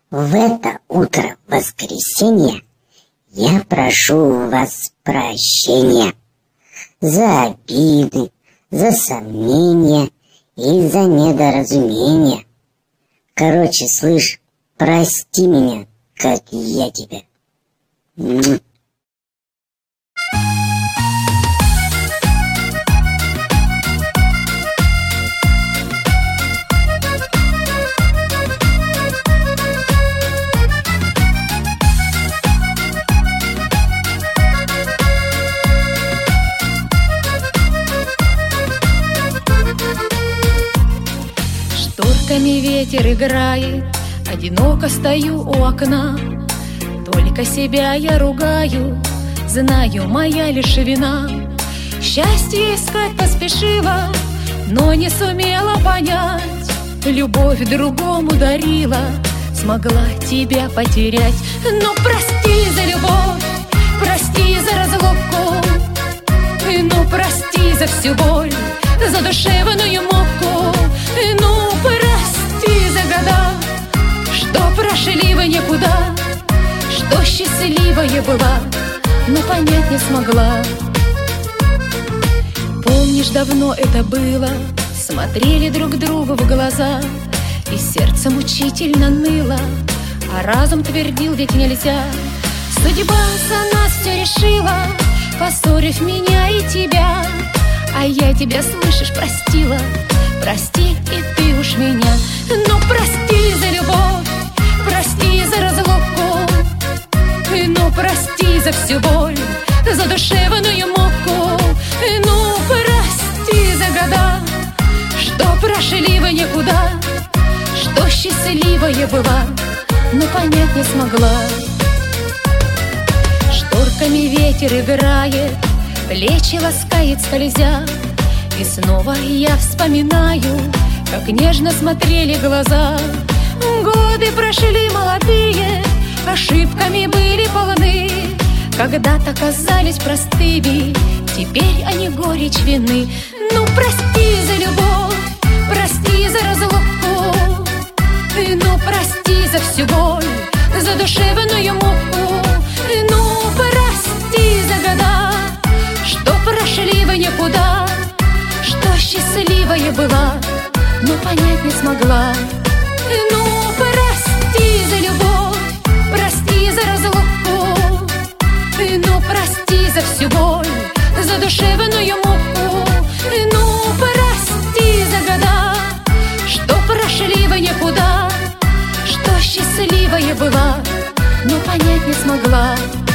В это утро воскресенья я прошу у вас прощения за обиды, за сомнения и за недоразумения. Короче, слышь, прости меня, как я тебя. Шторками ветер играет, одиноко стою у окна. Только себя я ругаю, знаю, моя лишь вина. Счастье искать поспешила, но не сумела понять. Любовь другому дарила, смогла тебя потерять. Но прости за любовь, прости за разлуку, ну прости за всю боль, за душевную муку. Ну прости за года, что прошли вы никуда, что счастливая была, но понять не смогла. Помнишь, давно это было, смотрели друг другу в глаза, и сердце мучительно ныло, а разум твердил, ведь нельзя. Судьба за нас все решила, поссорив меня и тебя, а я тебя, слышишь, простила. Прости и ты уж меня. Ну прости за любовь, прости за разлуку, ну прости за всю боль, за душевную муку. Ну прости за года, что прошли вы никуда, что счастливая была, но понять не смогла. Шторками ветер играет, плечи ласкает скользя, и снова я вспоминаю, как нежно смотрели глаза. Годы прошли молодые, ошибками были полны, когда-то казались простыми, теперь они горечь вины. Ну прости за любовь, прости за разлуку, ну прости за всю боль, за душевную муку. Ну прости за года, что прошли вы никуда, что счастливая была, но понять не смогла. Ну прости за любовь, прости за разлуку, ну прости за всю боль, за душевную муку. Ну прости за года, что прошли вы никуда, что счастливая была, но понять не смогла.